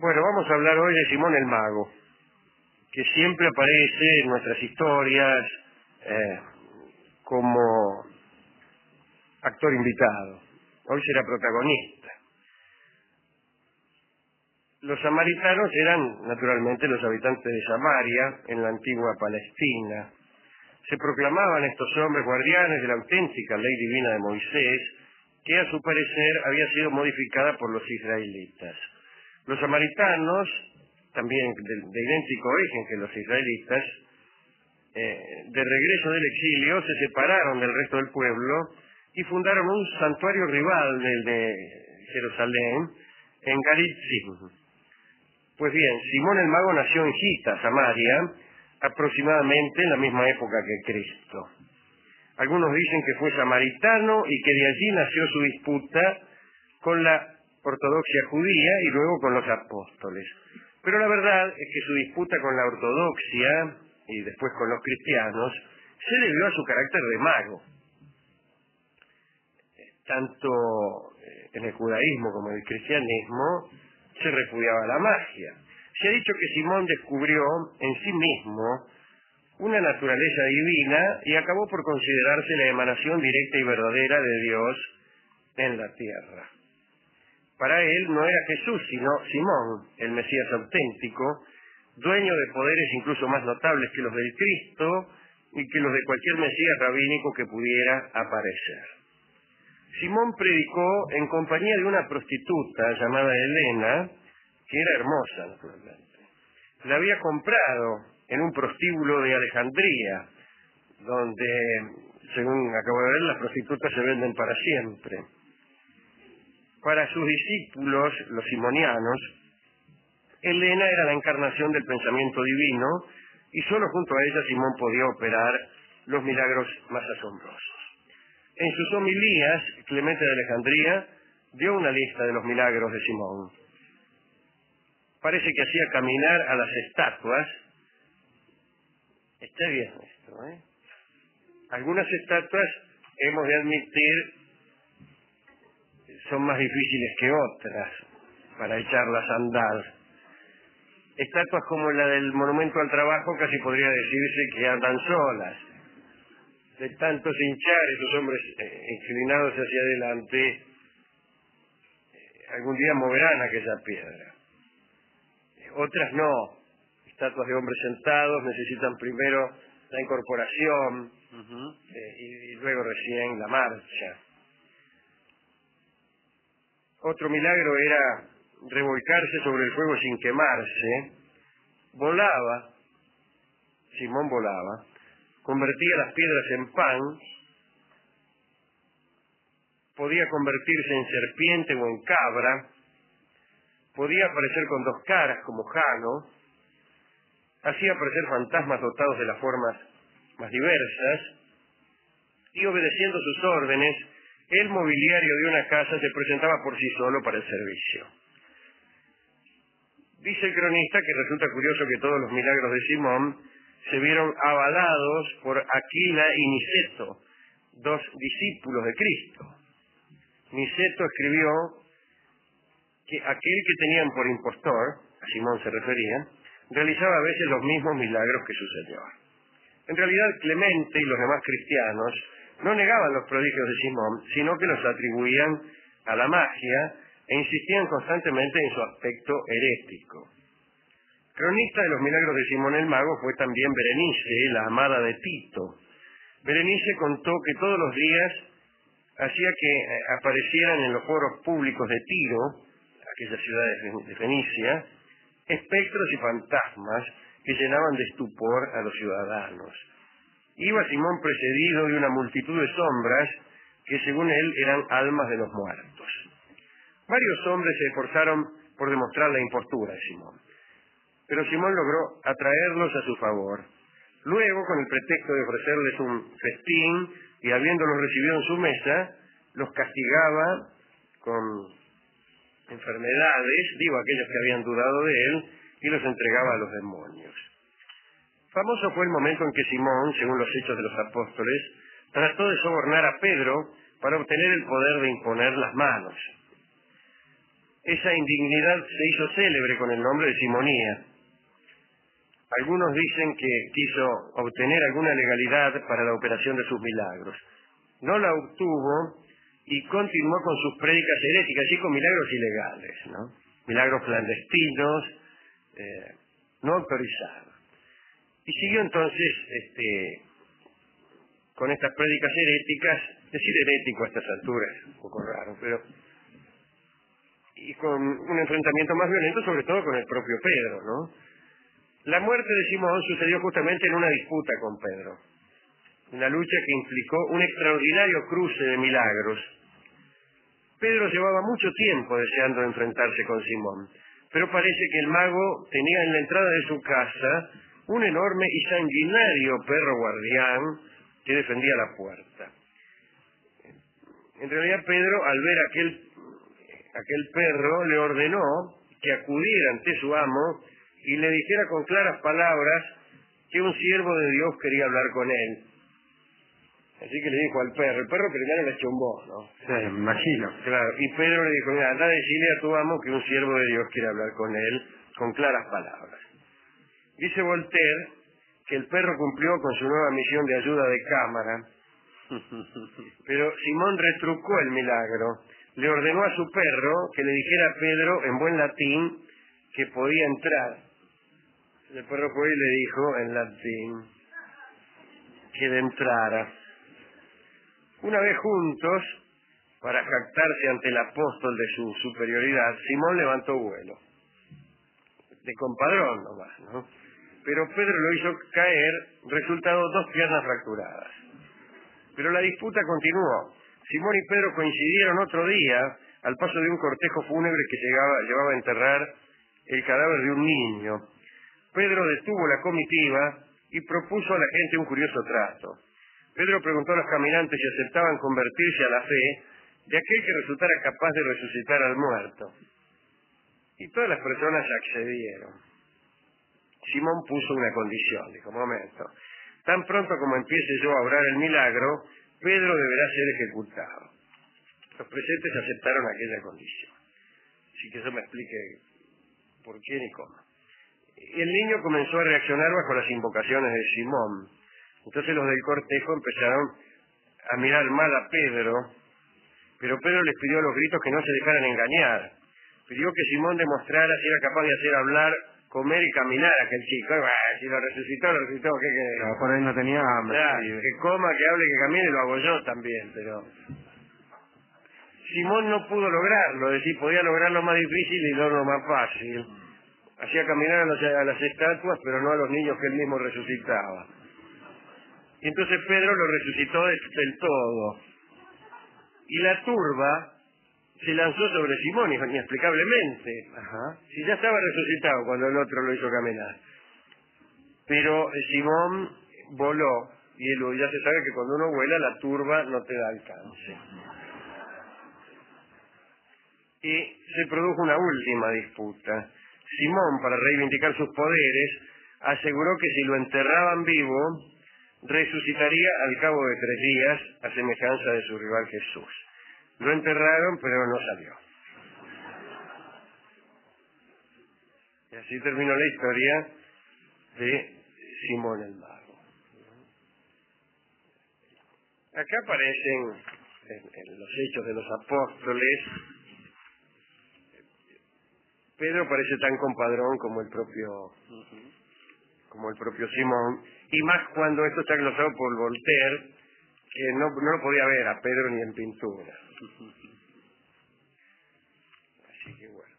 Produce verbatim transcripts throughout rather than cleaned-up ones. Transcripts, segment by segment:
Bueno, vamos a hablar hoy de Simón el Mago, que siempre aparece en nuestras historias eh, como actor invitado. Hoy será protagonista. Los samaritanos eran, naturalmente, los habitantes de Samaria, en la antigua Palestina. Se proclamaban estos hombres guardianes de la auténtica ley divina de Moisés, que a su parecer había sido modificada por los israelitas. Los samaritanos, también de, de idéntico origen que los israelitas, eh, de regreso del exilio, se separaron del resto del pueblo y fundaron un santuario rival del de Jerusalén, en Garitzim. Pues bien, Simón el Mago nació en Gita, Samaria, aproximadamente en la misma época que Cristo. Algunos dicen que fue samaritano y que de allí nació su disputa con la ortodoxia judía y luego con los apóstoles. Pero la verdad es que su disputa con la ortodoxia y después con los cristianos se debió a su carácter de mago. Tanto en el judaísmo como en el cristianismo se repudiaba la magia. Se ha dicho que Simón descubrió en sí mismo una naturaleza divina y acabó por considerarse la emanación directa y verdadera de Dios en la tierra. Para él no era Jesús, sino Simón, el Mesías auténtico, dueño de poderes incluso más notables que los del Cristo y que los de cualquier Mesías rabínico que pudiera aparecer. Simón predicó en compañía de una prostituta llamada Helena, que era hermosa, naturalmente. La había comprado en un prostíbulo de Alejandría, donde, según acabo de ver, las prostitutas se venden para siempre. Para sus discípulos, los simonianos, Helena era la encarnación del pensamiento divino y solo junto a ella Simón podía operar los milagros más asombrosos. En sus homilías, Clemente de Alejandría dio una lista de los milagros de Simón. Parece que hacía caminar a las estatuas. Está bien esto, ¿eh? Algunas estatuas, hemos de admitir, son más difíciles que otras para echarlas a andar. Estatuas como la del Monumento al Trabajo casi podría decirse que andan solas. De tantos hinchar esos hombres eh, inclinados hacia adelante, eh, algún día moverán aquella piedra. Eh, otras no. Estatuas de hombres sentados necesitan primero la incorporación uh-huh. eh, y, y luego recién la marcha. Otro milagro era revolcarse sobre el fuego sin quemarse. Volaba, Simón volaba, convertía las piedras en pan, podía convertirse en serpiente o en cabra, podía aparecer con dos caras como Jano, hacía aparecer fantasmas dotados de las formas más diversas, y obedeciendo sus órdenes, el mobiliario de una casa se presentaba por sí solo para el servicio. Dice el cronista que resulta curioso que todos los milagros de Simón se vieron avalados por Aquila y Niceto, dos discípulos de Cristo. Niceto escribió que aquel que tenían por impostor, a Simón se refería, realizaba a veces los mismos milagros que su Señor. En realidad, Clemente y los demás cristianos no negaban los prodigios de Simón, sino que los atribuían a la magia e insistían constantemente en su aspecto herético. Cronista de los milagros de Simón el Mago fue también Berenice, la amada de Tito. Berenice contó que todos los días hacía que aparecieran en los foros públicos de Tiro, aquella ciudad de Fenicia, espectros y fantasmas que llenaban de estupor a los ciudadanos. Iba Simón precedido de una multitud de sombras que según él eran almas de los muertos. Varios hombres se esforzaron por demostrar la impostura de Simón, pero Simón logró atraerlos a su favor. Luego, con el pretexto de ofrecerles un festín y habiéndolos recibido en su mesa, los castigaba con enfermedades, digo aquellos que habían dudado de él, y los entregaba a los demonios. Famoso fue el momento en que Simón, según los Hechos de los Apóstoles, trató de sobornar a Pedro para obtener el poder de imponer las manos. esa indignidad se hizo célebre con el nombre de simonía. Algunos dicen que quiso obtener alguna legalidad para la operación de sus milagros. No la obtuvo y continuó con sus prédicas heréticas, y con milagros ilegales, ¿no? Milagros clandestinos, eh, no autorizados. Y siguió entonces este, con estas prédicas heréticas, decir herético a estas alturas, un poco raro, pero y con un enfrentamiento más violento, sobre todo con el propio Pedro, ¿no? La muerte de Simón sucedió justamente en una disputa con Pedro, una lucha que implicó un extraordinario cruce de milagros. Pedro llevaba mucho tiempo deseando enfrentarse con Simón, pero parece que el mago tenía en la entrada de su casa un enorme y sanguinario perro guardián que defendía la puerta. En realidad Pedro, al ver aquel, aquel perro, le ordenó que acudiera ante su amo y le dijera con claras palabras que un siervo de Dios quería hablar con él. Así que le dijo al perro, el perro primero le chumbó, ¿no? Sí, me imagino. Claro, y Pedro le dijo, mira, anda a decirle a tu amo que un siervo de Dios quiere hablar con él, con claras palabras. Dice Voltaire que el perro cumplió con su nueva misión de ayuda de cámara, pero Simón retrucó el milagro. Le ordenó a su perro que le dijera a Pedro en buen latín que podía entrar. El perro fue y le dijo en latín que le entrara. Una vez juntos, para jactarse ante el apóstol de su superioridad, Simón levantó vuelo. De compadrón nomás, ¿no? Pero Pedro lo hizo caer, resultado dos piernas fracturadas. Pero la disputa continuó. Simón y Pedro coincidieron otro día al paso de un cortejo fúnebre que llegaba, llevaba a enterrar el cadáver de un niño. Pedro detuvo la comitiva y propuso a la gente un curioso trato. Pedro preguntó a los caminantes si aceptaban convertirse a la fe de aquel que resultara capaz de resucitar al muerto. Y todas las personas accedieron. Simón puso una condición, dijo, momento, tan pronto como empiece yo a obrar el milagro, Pedro deberá ser ejecutado. Los presentes aceptaron aquella condición. Así que eso me explique por qué ni cómo. Y el niño comenzó a reaccionar bajo las invocaciones de Simón. Entonces los del cortejo empezaron a mirar mal a Pedro, pero Pedro les pidió a los gritos que no se dejaran engañar. Pidió que Simón demostrara si era capaz de hacer hablar, comer y caminar a aquel chico. Ah, si lo resucitó, lo resucitó, ¿qué querés? No, por ahí no tenía hambre. Claro, Sí. que coma, que hable, que camine, lo hago yo también, pero... Simón no pudo lograrlo, es decir, podía lograr lo más difícil y no lo más fácil. Hacía caminar a, los, a las estatuas, pero no a los niños que él mismo resucitaba. Y entonces Pedro lo resucitó del, del todo. Y la turba se lanzó sobre Simón, inexplicablemente. Ajá. Si ya estaba resucitado cuando el otro lo hizo caminar. Pero eh, Simón voló, y él, ya se sabe que cuando uno vuela la turba no te da alcance. Y se produjo una última disputa. Simón, para reivindicar sus poderes, aseguró que si lo enterraban vivo, resucitaría al cabo de tres días, a semejanza de su rival Jesús. Lo enterraron, pero no salió. Y así terminó la historia de Simón el Mago. Acá aparecen en, en los Hechos de los Apóstoles. Pedro parece tan compadrón como el propio como el propio Simón, y más cuando esto está glosado por Voltaire, que no, no lo podía ver a Pedro ni en pintura. Así que bueno.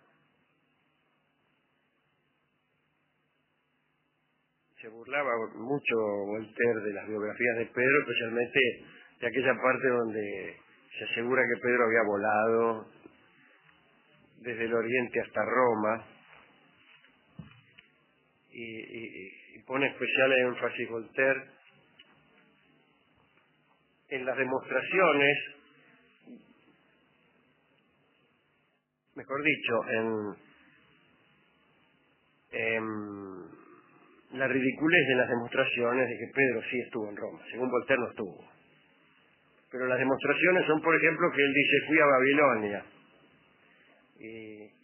Se burlaba mucho Voltaire de las biografías de Pedro, especialmente de aquella parte donde se asegura que Pedro había volado desde el oriente hasta Roma, y, y, y pone especial énfasis Voltaire en las demostraciones, mejor dicho, en, en la ridiculez de las demostraciones de que Pedro sí estuvo en Roma. Según Voltaire no estuvo. Pero las demostraciones son, por ejemplo, que él dice, fui a Babilonia. Y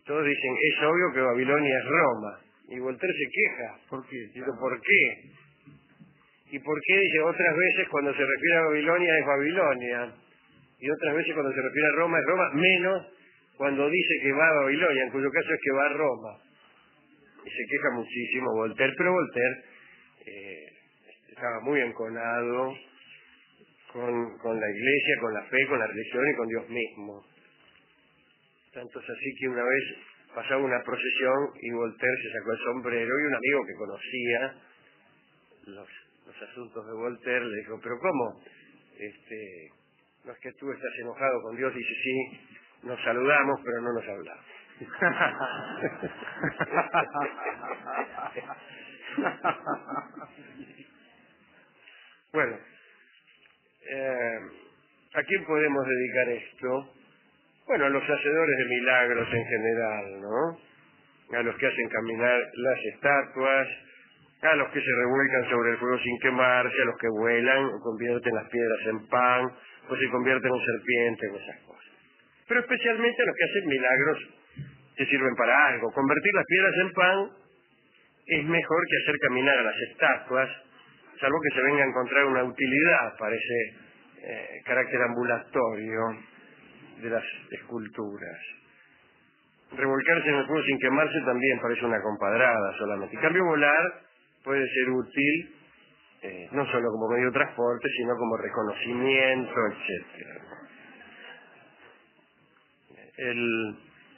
todos dicen, es obvio que Babilonia es Roma. Y Voltaire se queja. ¿Por qué? Dice, ¿por qué? ¿Y por qué? Dice, otras veces cuando se refiere a Babilonia es Babilonia. Y otras veces cuando se refiere a Roma es Roma, menos cuando dice que va a Babilonia, en cuyo caso es que va a Roma. Y se queja muchísimo Voltaire, pero Voltaire eh, estaba muy enconado con, con la iglesia, con la fe, con la religión y con Dios mismo. Tanto es así que una vez pasaba una procesión y Voltaire se sacó el sombrero y un amigo que conocía los, los asuntos de Voltaire le dijo, pero ¿cómo? Este, no es que tú estás enojado con Dios. Dice, sí, nos saludamos pero no nos hablamos. Bueno, eh, ¿a quién podemos dedicar esto? Bueno, a los hacedores de milagros en general, ¿no? A los que hacen caminar las estatuas, a los que se revuelcan sobre el fuego sin quemarse, a los que vuelan o convierten las piedras en pan, o se convierten en serpientes, o esas cosas. Pero especialmente a los que hacen milagros que sirven para algo. Convertir las piedras en pan es mejor que hacer caminar a las estatuas, salvo que se venga a encontrar una utilidad para ese eh, carácter ambulatorio de las esculturas. Revolcarse en el fuego sin quemarse también parece una compadrada solamente. En cambio, volar puede ser útil eh, no solo como medio de transporte, sino como reconocimiento, etcétera. El,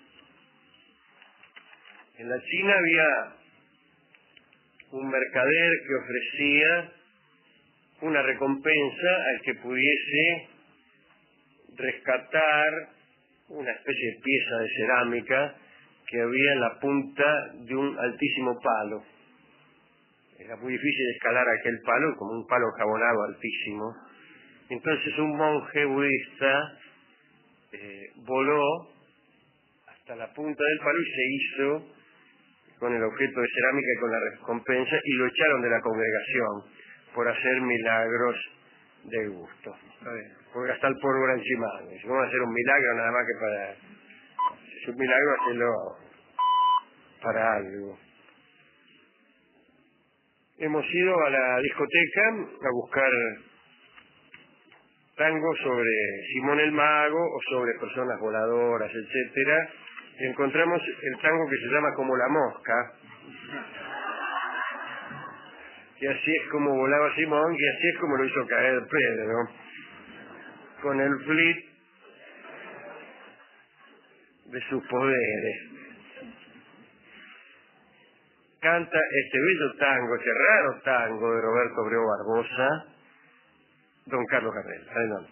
en la China había un mercader que ofrecía una recompensa al que pudiese rescatar una especie de pieza de cerámica que había en la punta de un altísimo palo. Era muy difícil escalar aquel palo, como un palo jabonado altísimo. Entonces un monje budista eh, voló hasta la punta del palo y se hizo con el objeto de cerámica y con la recompensa, y lo echaron de la congregación por hacer milagros de gusto. Por gastar pólvora encima. Si vamos a hacer un milagro nada más que para... Si es un milagro, hacerlo para algo. Hemos ido a la discoteca a buscar tango sobre Simón el Mago o sobre personas voladoras, etcétera, y encontramos el tango que se llama Como la Mosca, y así es como volaba Simón, y así es como lo hizo caer Pedro, con el flit de sus poderes. Canta este bello tango, este raro tango de Roberto Breu Barbosa, don Carlos Gardel. Adelante.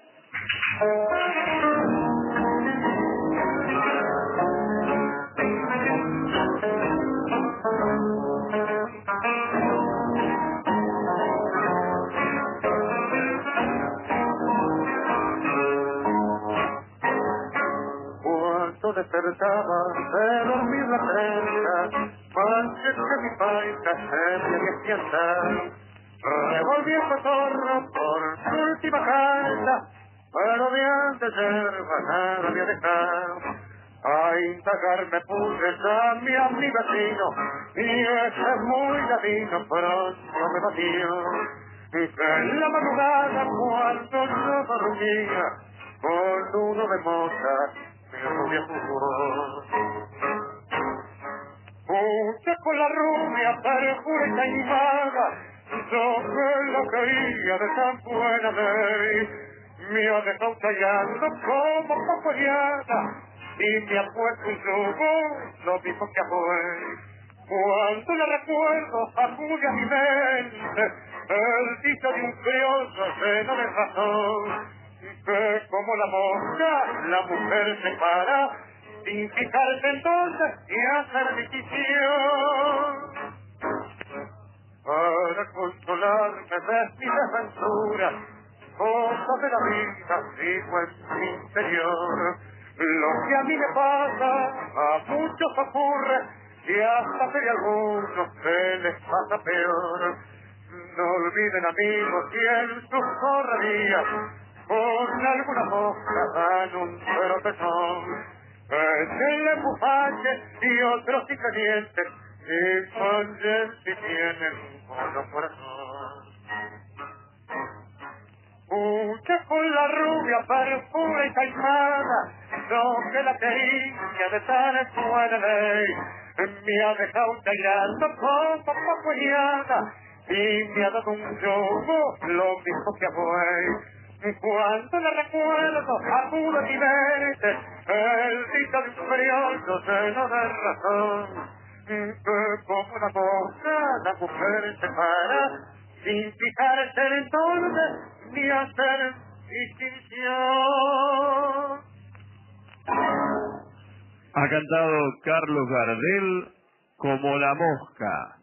Cuando despertaba de dormir la prensa, antes que mi paisa se me despierta, revolví el cotorro por su última carta, pero de antes yerba nada voy a dejar. A indagar me puse a mi amigo vecino, y ese muy ladino pronto me batió. Que en la madrugada cuando yo dormía, con uno de moza mi rubia jugó. Puse con la rubia perjura y vaga, yo que lo quería de tan buena ley, me ha dejado callando como paporeada, y me ha puesto un yugo lo mismo que a Joel. Cuando le recuerdo acude a mi mente el dicho de un criollo lleno de razón, que como la mosca la mujer se para sin fijarse entonces y hacer distinción. Para consolarme de mi desventura, cosas de la vida digo en mi interior. Lo que a mí me pasa, a muchos ocurre, y hasta que a algunos se les pasa peor. No olviden, amigos, que en sus correrías con alguna mosca dan un tropezón. que le bufache y otros y calientes, y con él si tienen un corazón. Mucha con la rubia perfura y taimada, no que la quería de tan buena ley, me ha dejado tairando como papueñada, y me ha dado un yogo, lo mismo que a buey. Cuando la recuerdo, apuro mi mente, el dito de un frío lleno de razón, que como una cosa la mujer se para, sin fijarse en entonces ni hacer distinción. Ha cantado Carlos Gardel como La Mosca.